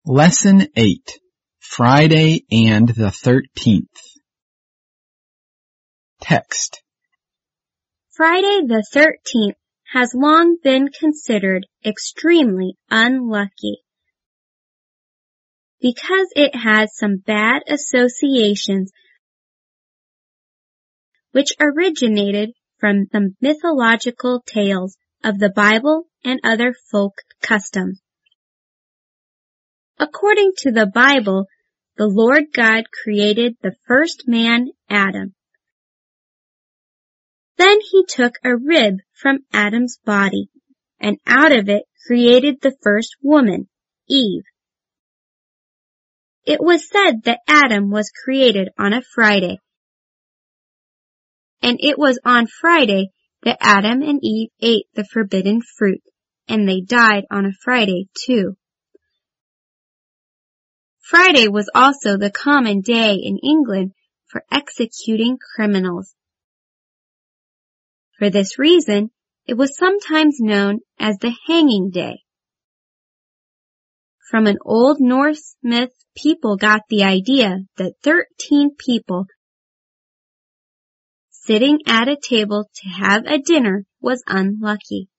Lesson 8, Friday and the 13th. Text. Friday the 13th has long been considered extremely unlucky because it has some bad associations which originated from the mythological tales of the Bible and other folk customs. According to the Bible, the Lord God created the first man, Adam. Then he took a rib from Adam's body, and out of it created the first woman, Eve. It was said that Adam was created on a Friday, and it was on Friday that Adam and Eve ate the forbidden fruit, and they died on a Friday too. Friday was also the common day in England for executing criminals. For this reason, it was sometimes known as the hanging day. From an old Norse myth, people got the idea that 13 people sitting at a table to have a dinner was unlucky.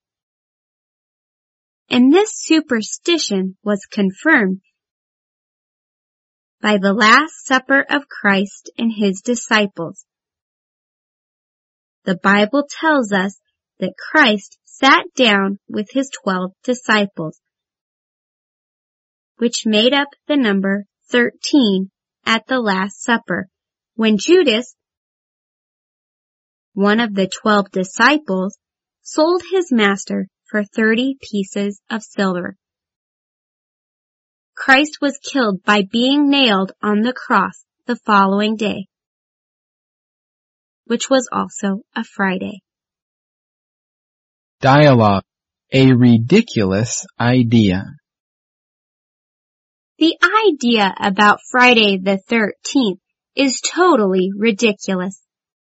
And this superstition was confirmed by the Last Supper of Christ and his disciples. The Bible tells us that Christ sat down with his 12 disciples, which made up the number 13 at the Last Supper, when Judas, one of the 12 disciples, sold his master for 30 pieces of silver. Christ was killed by being nailed on the cross the following day, which was also a Friday. Dialogue. A ridiculous idea. The idea about Friday the 13th is totally ridiculous.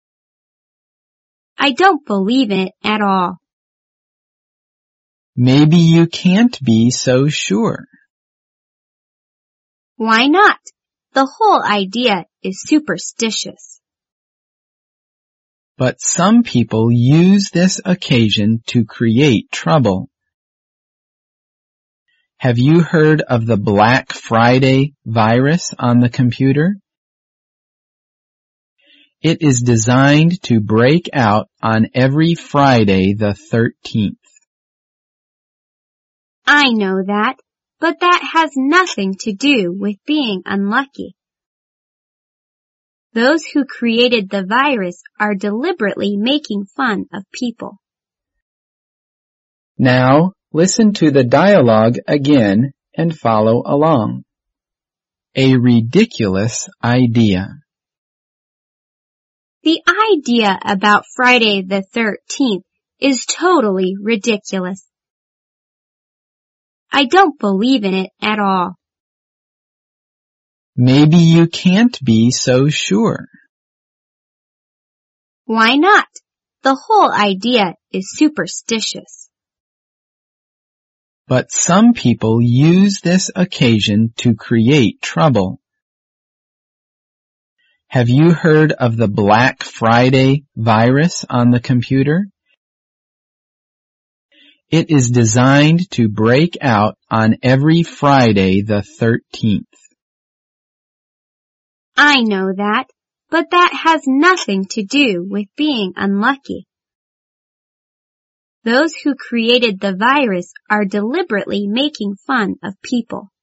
I don't believe in it at all. Maybe you can't be so sure. Why not? The whole idea is superstitious. But some people use this occasion to create trouble. Have you heard of the Black Friday virus on the computer? It is designed to break out on every Friday the 13th. I know that, but that has nothing to do with being unlucky. Those who created the virus are deliberately making fun of people. Now, listen to the dialogue again and follow along. A ridiculous idea. The idea about Friday the 13th is totally ridiculous. I don't believe in it at all. Maybe you can't be so sure. Why not? The whole idea is superstitious. But some people use this occasion to create trouble. Have you heard of the Black Friday virus on the computer? It is designed to break out on every Friday the 13th. I know that, but that has nothing to do with being unlucky. Those who created the virus are deliberately making fun of people.